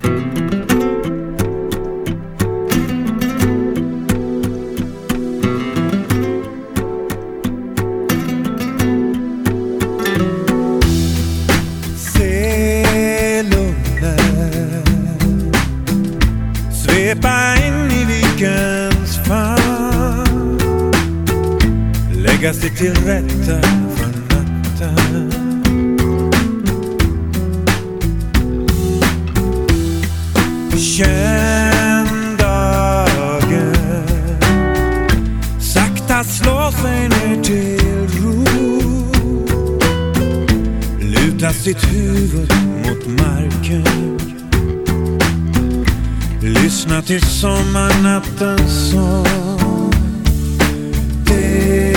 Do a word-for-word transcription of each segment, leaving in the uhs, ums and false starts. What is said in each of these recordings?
Svepa in i vikens famn, lägga sig till rätta för natten. Känn dagen sakta slå sig ner till ro, luta sitt huvud mot marken, lyssna till sommarnattens sång. Det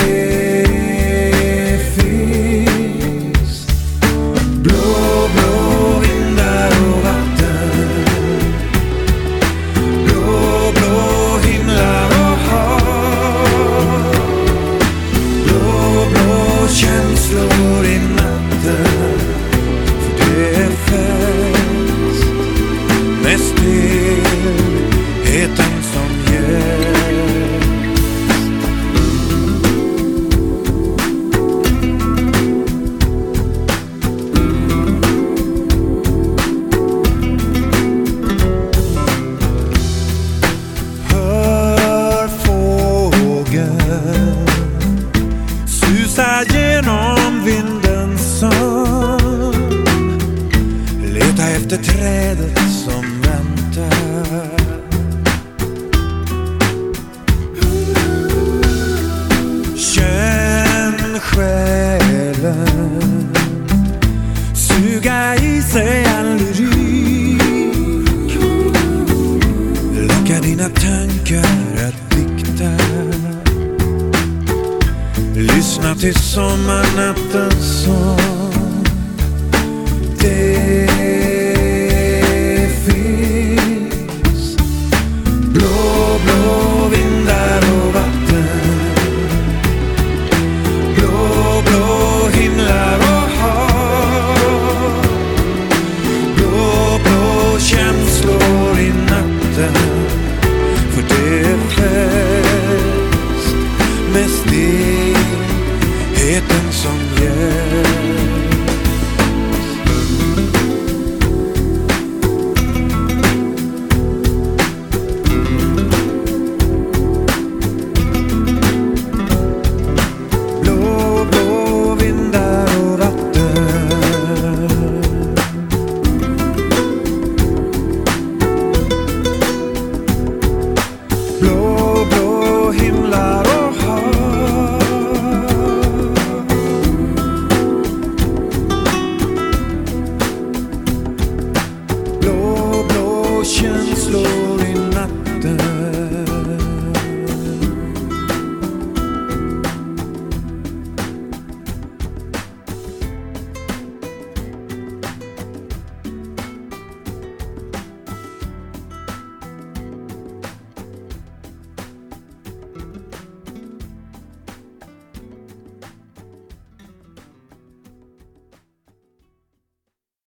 finns blå, blå vindar och vatten, blå, blå himlar och hav, blå, blå känslor i natten. För det är fest med stillheten som gäst. Hör fågeln susa genom vindens sång, leta efter trädet som väntar. Känn själen suga i sig all lyrik, locka dina tankar att dikta, lyssna till sommarnattens sång.